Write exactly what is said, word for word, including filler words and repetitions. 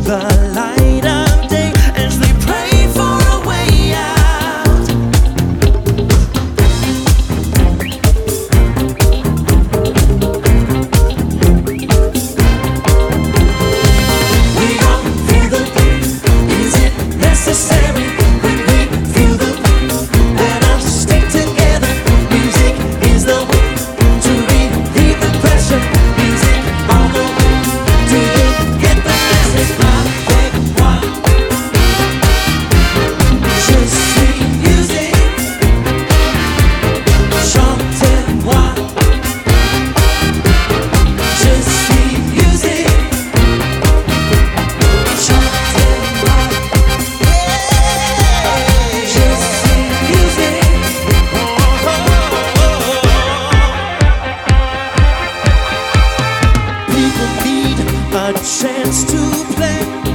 the light of day as they pray for a way out. We all feel the pain. Is it necessary when we feel the pain? Let us stick together. Music is the way to relieve the pressure. Music all the way. Do you get the message? Avec moi, je suis music. Chantez-moi, je suis music. Chantez-moi, je suis music. People need a chance to play.